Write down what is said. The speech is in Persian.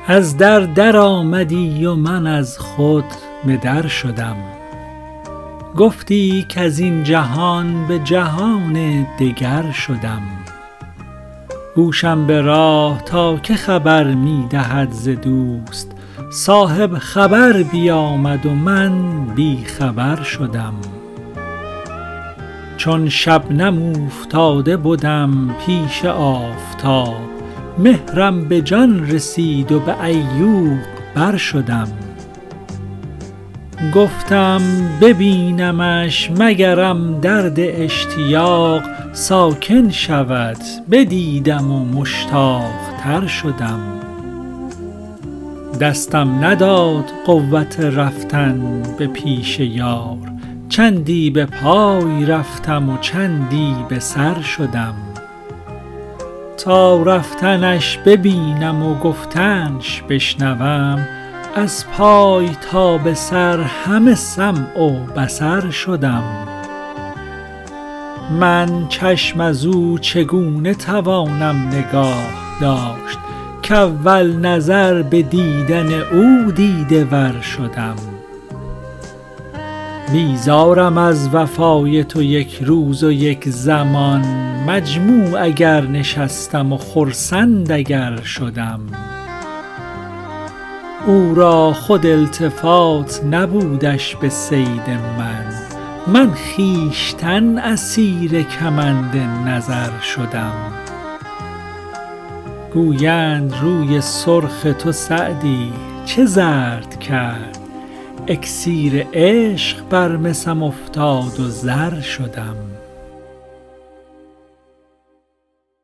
از در آمدی و من از خود به در شدم. گفتی کز این جهان به جهان دگر شدم. گوشم به راه تا که خبر می دهد ز دوست، صاحب خبر بیامد و من بی خبر شدم. چون شبنم اوفتاده بدم پیش آفتاب، مهرم به جان رسید و به ایوغ بر شدم. گفتم ببینمش مگرم درد اشتیاق ساکن شود، بدیدم و مشتاق تر شدم. دستم نداد قوت رفتن به پیش یار، چندی به پای رفتم و چندی به سر شدم. تا رفتنش ببینم و گفتنش بشنوم، از پای تا به سر همه سمع و بصر شدم. من چشم از او چگونه توانم نگاه داشت، کاول نظر به دیدن او دیده ور شدم. بیزارم از وفای تو یک روز و یک زمان، مجموع اگر نشستم و خرسند اگر شدم. او را خود التفات نبودش به صید من خویشتن اسیر کمند نظر شدم. گویند روی سرخ تو سعدی چه زرد کرد، اکسیر عشق بر مسم افتاد و زر شدم.